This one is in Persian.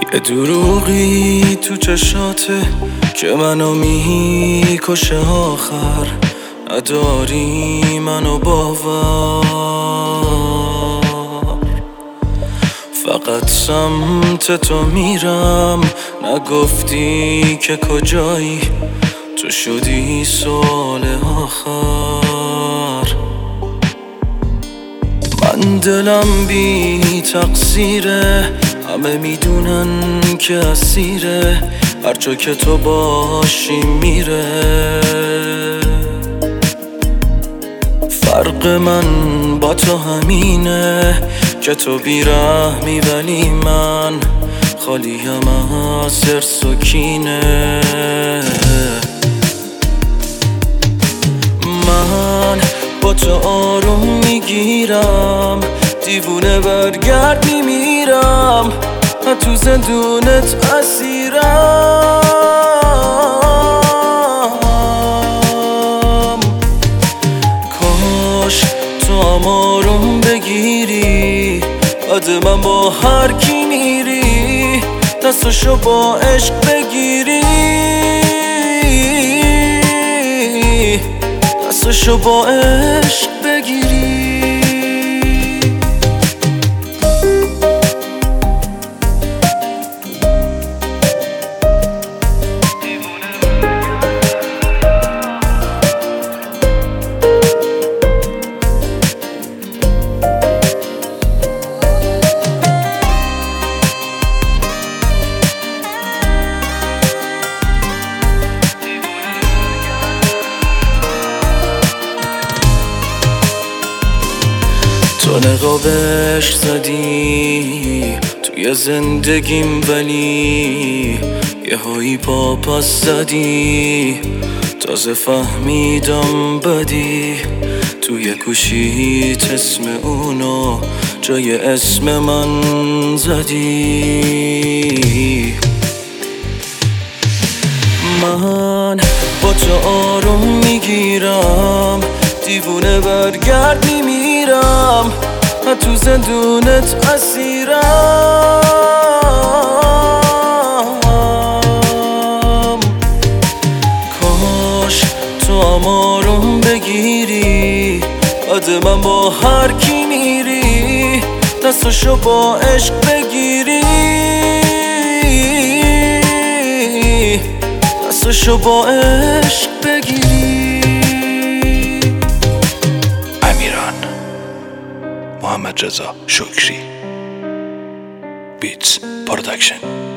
یه دروغی تو چشاته که منو میکشه آخر، نداری منو باور. فقط سمت تو میرم، نگفتی که کجایی، تو شدی سوال آخر. من دلم بی تقصیره، همه میدونن که اسیره، هر جا که تو باشی میره. فرق من با تو همینه که تو بیرحمی ولی من خالیم از حرص و کینه. من با تو آروم میگیرم، دیوونه برگرد میمیرم، من تو زندونت اسیرم. کاش تو هم آروم بگیری، بعد من با هر کی میری دستشو با عشق بگیری، دستشو با عشق بگیری. تو نقابش زدی توی زندگیم، ولی یه هایی پا پس زدی، تازه فهمیدم بدی. توی گوشیت اسم اونو جای اسم من زدی. من با تو آروم میگیرم، دیوونه برگرد میمیرم، من تو زندونت اسیرم. کاش تو هم آروم بگیری، بعد من با هر کی میری دستشو با عشق بگیری، دستشو با عشق بگیری. امیران، محمد رضا شکری، بیتس پرودکشن.